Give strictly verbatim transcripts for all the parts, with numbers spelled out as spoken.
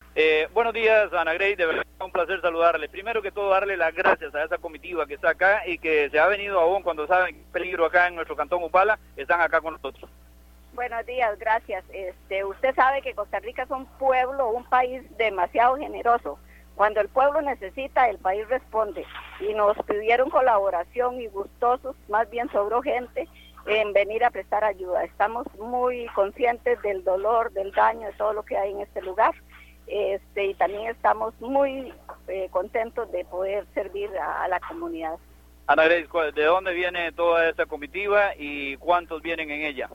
Eh, buenos días, Ana Grace, de verdad un placer saludarle. Primero que todo, darle las gracias a esa comitiva que está acá y que se ha venido aún cuando saben que hay peligro acá en nuestro cantón Upala, están acá con nosotros. Buenos días, gracias. Este, usted sabe que Costa Rica es un pueblo, un país demasiado generoso. Cuando el pueblo necesita, el país responde. Y nos pidieron colaboración y gustosos, más bien sobró gente en venir a prestar ayuda. Estamos muy conscientes del dolor, del daño, de todo lo que hay en este lugar. Este, y también estamos muy eh, contentos de poder servir a, a la comunidad. Ana Grace, ¿de dónde viene toda esta comitiva y cuántos vienen en ella?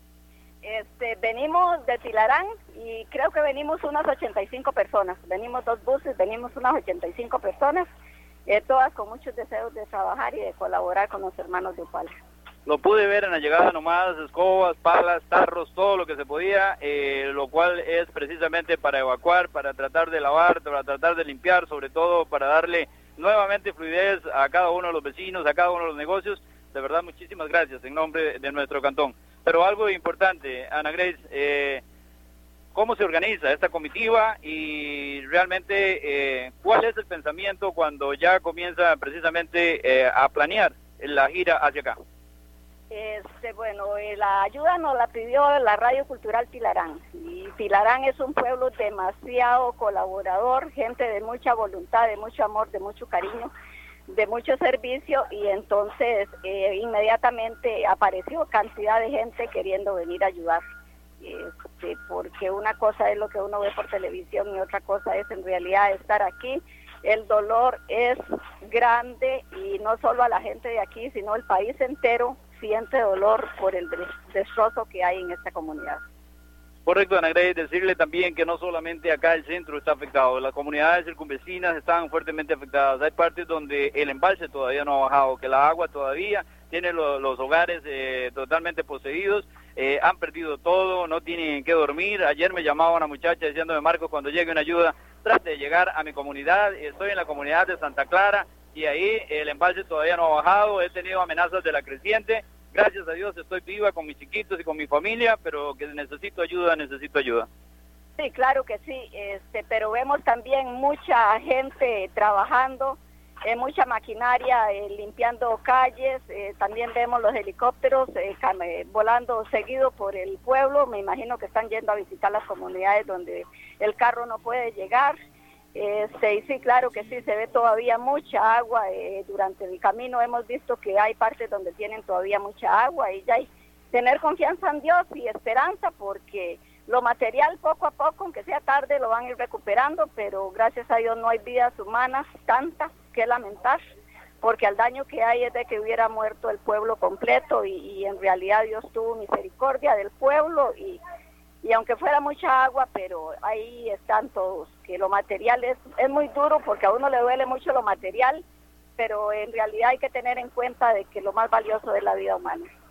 Este, venimos de Tilarán y creo que venimos unas ochenta y cinco personas. Venimos dos buses, venimos unas ochenta y cinco personas, eh, todas con muchos deseos de trabajar y de colaborar con los hermanos de Upala. Lo pude ver en la llegada nomás, escobas, palas, tarros, todo lo que se podía, eh, lo cual es precisamente para evacuar, para tratar de lavar, para tratar de limpiar, sobre todo para darle nuevamente fluidez a cada uno de los vecinos, a cada uno de los negocios. De verdad, muchísimas gracias en nombre de nuestro cantón. Pero algo importante, Ana Grace, eh, ¿cómo se organiza esta comitiva y realmente eh, cuál es el pensamiento cuando ya comienza precisamente eh, a planear la gira hacia acá? Este, bueno, eh, la ayuda nos la pidió la Radio Cultural Tilarán, y Tilarán es un pueblo demasiado colaborador, gente de mucha voluntad, de mucho amor, de mucho cariño, de mucho servicio, y entonces eh, inmediatamente apareció cantidad de gente queriendo venir a ayudar, este, porque una cosa es lo que uno ve por televisión y otra cosa es en realidad estar aquí. El dolor es grande y no solo a la gente de aquí, sino el país entero siente dolor por el destrozo que hay en esta comunidad. Correcto, Ana Grace, decirle también que no solamente acá el centro está afectado, las comunidades circunvecinas están fuertemente afectadas. Hay partes donde el embalse todavía no ha bajado, que la agua todavía tiene lo, los hogares eh, totalmente poseídos, eh, han perdido todo, no tienen que dormir. Ayer me llamaba una muchacha diciéndome: Marcos, cuando llegue una ayuda, trate de llegar a mi comunidad. Estoy en la comunidad de Santa Clara y ahí el embalse todavía no ha bajado, he tenido amenazas de la creciente. Gracias a Dios estoy viva con mis chiquitos y con mi familia, pero que necesito ayuda, necesito ayuda. Sí, claro que sí, este, pero vemos también mucha gente trabajando, eh, mucha maquinaria eh, limpiando calles, eh, también vemos los helicópteros eh, volando seguido por el pueblo. Me imagino que están yendo a visitar las comunidades donde el carro no puede llegar. Este, y sí, claro que sí, se ve todavía mucha agua, eh, durante el camino hemos visto que hay partes donde tienen todavía mucha agua, y ya hay tener confianza en Dios y esperanza, porque lo material poco a poco, aunque sea tarde, lo van a ir recuperando, pero gracias a Dios no hay vidas humanas tantas que lamentar, porque el daño que hay es de que hubiera muerto el pueblo completo, y, y en realidad Dios tuvo misericordia del pueblo, y Y aunque fuera mucha agua, pero ahí están todos, que lo material es, es muy duro porque a uno le duele mucho lo material, pero en realidad hay que tener en cuenta de que lo más valioso es la vida humana.